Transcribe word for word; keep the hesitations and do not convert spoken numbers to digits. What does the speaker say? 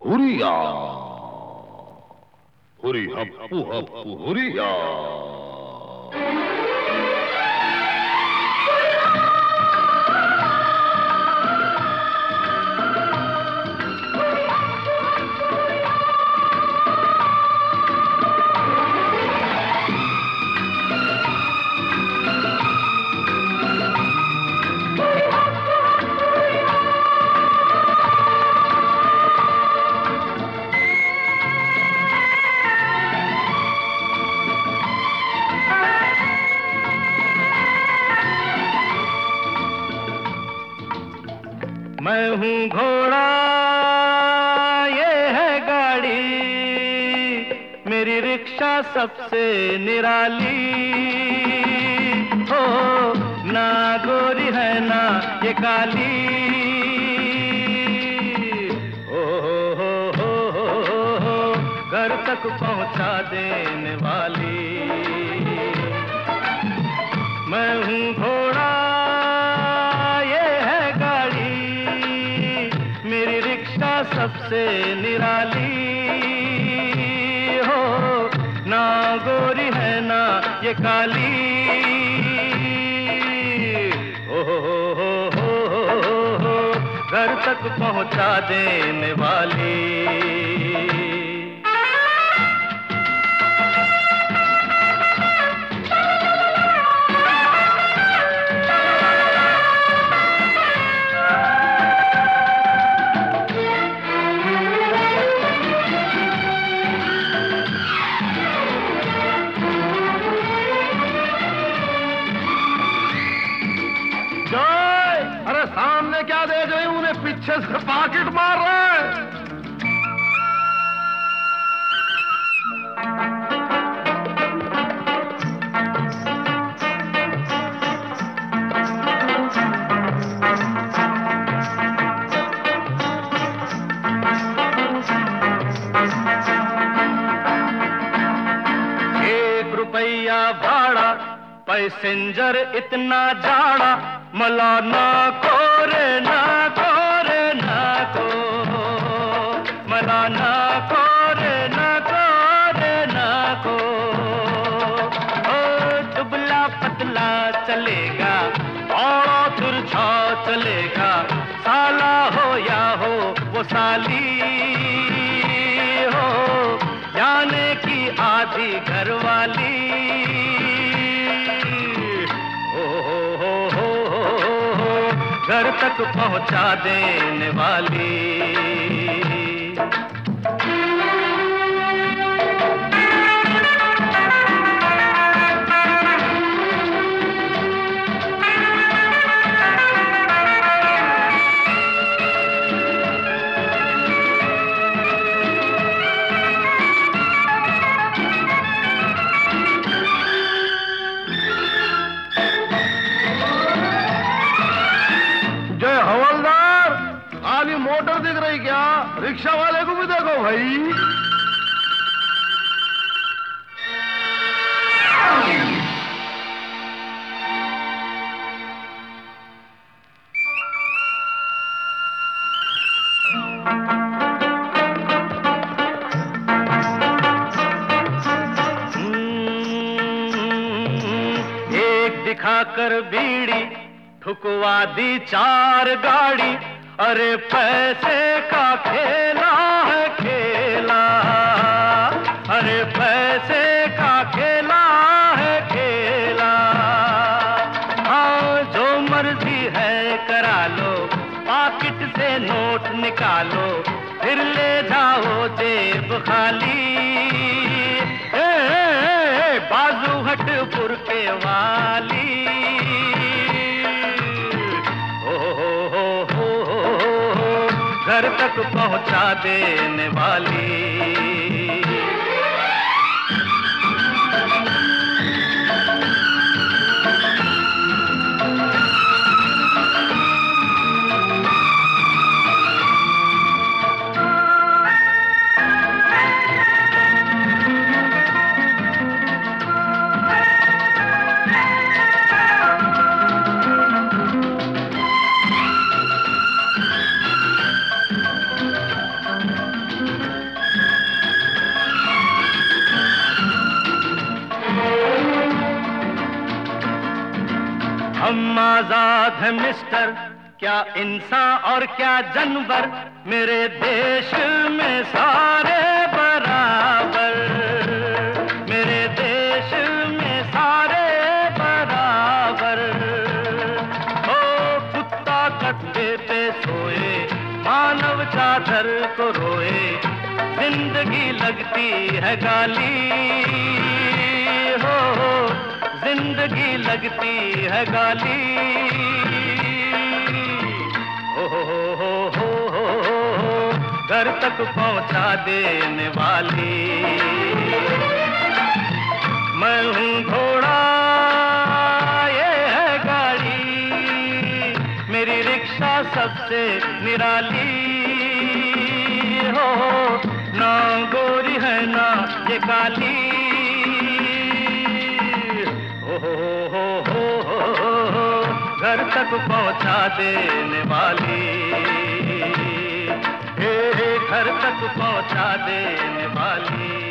हुरिया हुरी हप्पू हप्पू हुरिया। मैं हूँ घोड़ा, ये है गाड़ी, मेरी रिक्शा सबसे निराली। हो ना गोरी है ना ये काली। हो हो हो हो हो हो घर तक पहुँचा देने वाली। मैं हूँ घोड़ा, सबसे निराली। हो ना गोरी है ना ये काली। हो हो हो हो हो घर तक पहुँचा देने वाली। अरे सामने क्या देख रही हूं? उन्हें पीछे से पॉकेट मार रहा है। एक रुपया भाड़ा, पैसेंजर इतना जाड़ा, मला ना कोरे ना कोरे ना को, मला ना कोरे ना कोरे ना को। ओ दुबला पतला चलेगा और तिरछा चलेगा, साला हो या हो वो साली। हो जाने की आधी घरवाली। घर तक पहुंचा देने वाली। हवलदार, खाली मोटर दिख रही क्या? रिक्शा वाले को भी देखो भाई। एक दिखाकर बीड़ी ठुकवा दी चार गाड़ी। अरे पैसे का खेला है खेला, अरे पैसे का खेला है खेला। हाँ जो मर्जी है करा लो, पॉकेट से नोट निकालो, फिर ले जाओ जेब खाली। ए, ए, ए, बाजू हट बुरके वाली। घर तक पहुंचा देने वाली। हम आजाद हैं मिस्टर, क्या इंसान और क्या जानवर, मेरे देश में सारे बराबर, मेरे देश में सारे बराबर। ओ कुत्ता कट्टे पे सोए, मानव चादर को रोए, जिंदगी लगती है गाली, हो जिंदगी लगती है गाली। हो हो हो हो हो हो घर तक पहुंचा देने वाली। मैं हूँ घोड़ा, ये है गाड़ी, मेरी रिक्शा सबसे निराली। हो ना गोरी है ना ये काली। हो हो हो हो हो घर तक पहुंचा देने वाली, हे घर तक पहुंचा देने वाली।